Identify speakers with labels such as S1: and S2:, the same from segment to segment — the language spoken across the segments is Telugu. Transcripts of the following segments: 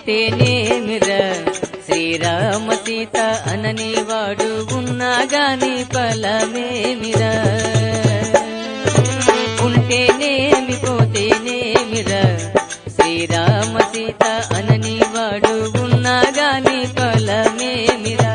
S1: ఉంటేనేమిరా శ్రీరామ సీత అనని వాడు ఉన్నా గాని ఫలమేమిరా ఉంటేనేమి పోతేనేమిరా శ్రీరామ సీత అనని వాడు ఉన్నా గాని ఫలమేమిరా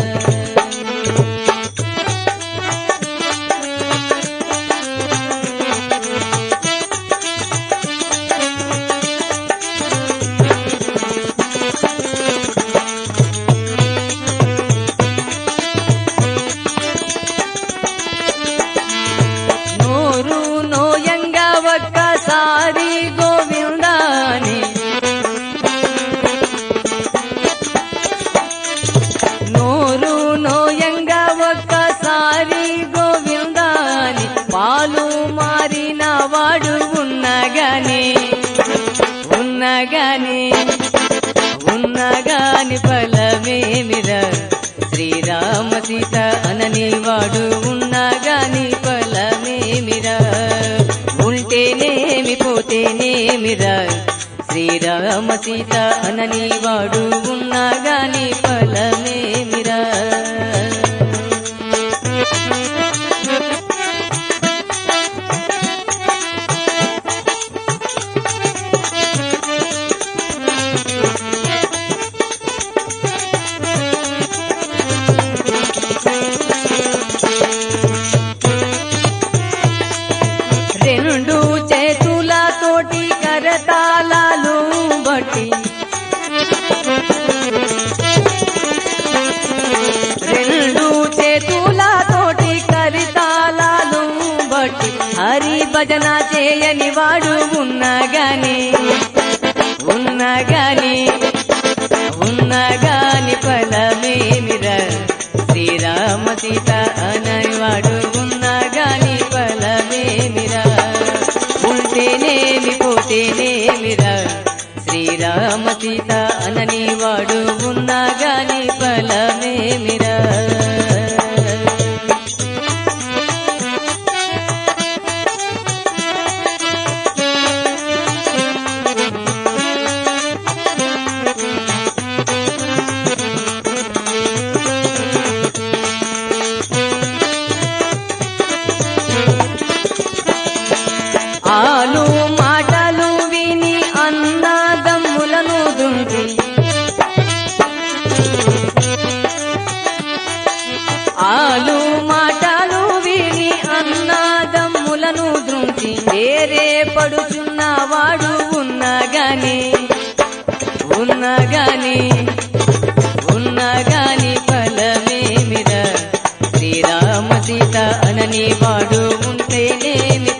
S1: ఒక్కసారి గోవిందాని నోరు నోయంగా ఒక్కసారి గోవిందాని పాలు మారిన వాడు ఉన్నగాని ఫలమేమిరా శ్రీరామ సీత అనని వాడు ఉన్నగాని ఫలమేమిరా ఉంటేనేమి పోతేనేమిరా శ్రీరామ సీత అనని వాడు ఉన్నా గాని ఫలమేమిరా రెండు చేతులతోటి కరతాళాలు బట్టి రెండు చేతులతోటి కరతాళాలు బట్టి హరి భజన చేయని వాడు ఉన్నగాని ఫలమేమిరా శ్రీరామ సీత అనని వాడు ఉన్నగాని ఫలమేమిరా ఉంటేనేమి పోతేనేమిరా శ్రీరామ సీత అనని వాడు ఉన్నా గాని ఫలమేమిరా ఆలు మాటలు విని అన్నదమ్ములను దుంకి ఆలు మాటలు విని అన్నదమ్ములను దృంకి వేరే పడుచున్నవాడు ఉన్నగాని ఫలమేమిరా శ్రీరామ సీత అనని వాడు ఉంటేనేమి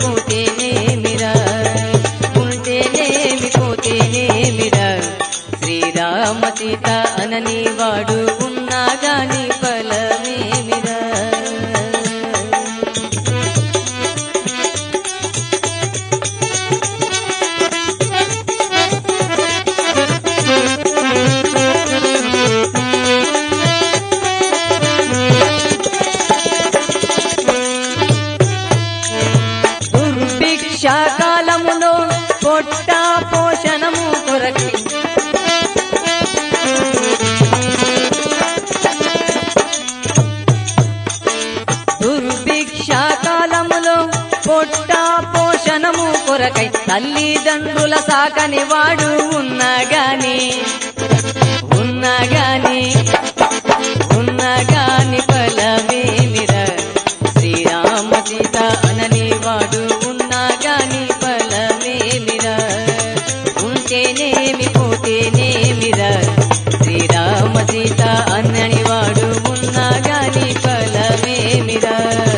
S1: పోతేనేమిరా శ్రీరామ సీత అనని వాడు ఉన్నా గాని ఫలమేమిరా దుర్భిక్షాకాలములో పొట్ట పోషణము కొరకి దుర్భిక్షాకాలములో పొట్ట పోషణము కొరకై తల్లిదండ్రుల సాకని వాడు ఉన్నగాని ఫలమేమిరా శ్రీరామ సీత అనని వాడు ఉన్నా గాని ఫలమేమిరా ఉంటేనేమి పోతేనేమిరా శ్రీరామ సీత అనని వాడు ఉన్నా గాని ఫలమేమిరా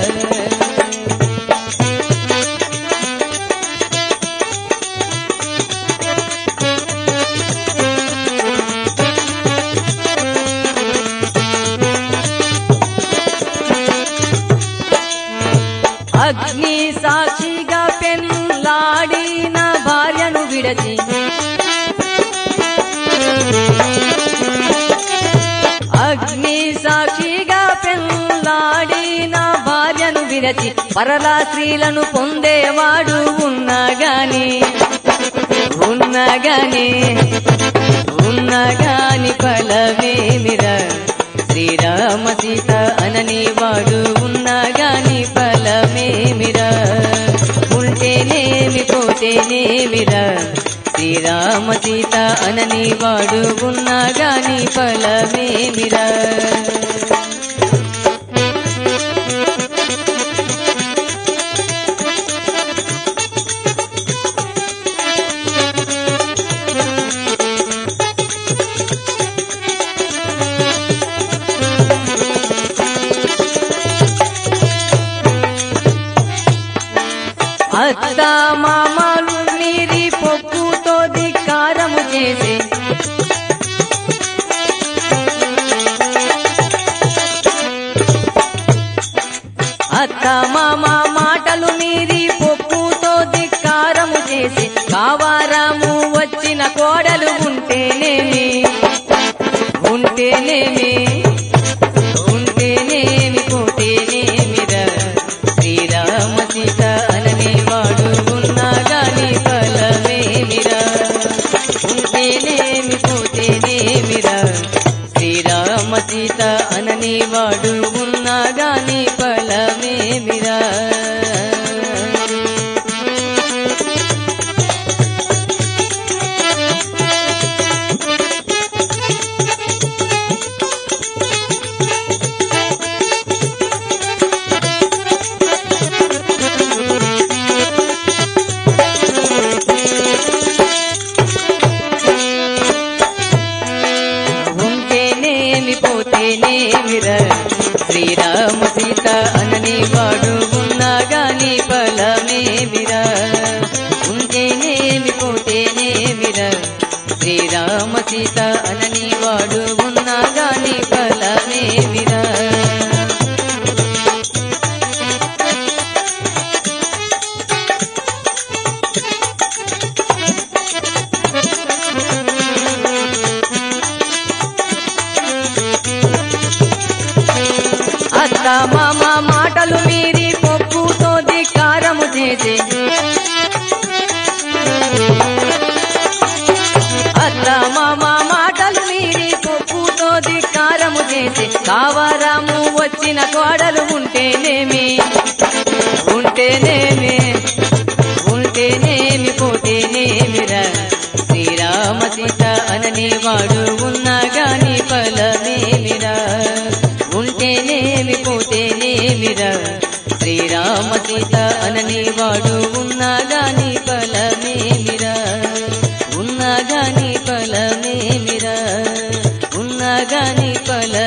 S1: అగ్ని సాక్షిగా పెళ్ళాడిన భార్యను విడచి అగ్ని సాక్షిగా పెళ్ళాడిన భార్యను విడచి పరలా స్త్రీలను పొందేవాడు ఉన్నగాని ఉన్నగాని ఫలమేమిరా శ్రీరామ సీత అనని వాడు ఉన్నగాని ఫలమేమిరా ఉంటేనేమి పోతేనేమిరా శ్రీరామ సీత అనని వాడు ఉన్నగాని ఫలమేమిరా అత్త మామలు మీరి పొక్కుతో ధిక్కారము చేసే అత్త మామ మాటలు మీరి పొక్కుతో ధిక్కారము చేసి కావారము వచ్చిన కోడలు ఉంటేనేమి ఉంటేనేమి ఉంటేనేమి పోతేనేమిరా శ్రీరామ సీత అనని వాడు ఉన్నగాని ఫలమేమిరా ఉంటేనేమి పోతేనేమిరా శ్రీరామ సీత అనని వాడు ఉన్నగాని ఫలమేమిరా ఉంటేనేమి పోతేనేమిరా శ్రీరామ సీత అనని వాడు ఉన్నగాని ఫలమేమిరా ఉంటేనేమి పోతేనేమిరా శ్రీరామ సీత అనని వాడు ఉన్నగాని ఫలమేమిరా అత్త మామ మాటలు మీరి పొక్కుతో ధిక్కారము చేసే అత్త మామ మాటలు మీరి పొక్కుతో ధిక్కారము చేసే కావారము వచ్చిన కోడలు ఉంటేనేమి ఉంటేనేమి ఉంటేనేమి పోతేనేమిరా శ్రీరామ సీత అనని వాడు ఉన్నగాని ఫలమేమిరా ఉంటేనేమి పోతేనేమిరా శ్రీరామ సీత అనని వాడు ఉన్నగాని ఫలమేమిరా ఉన్నగాని ఫలమేమిరా ఉన్నగాని ఫల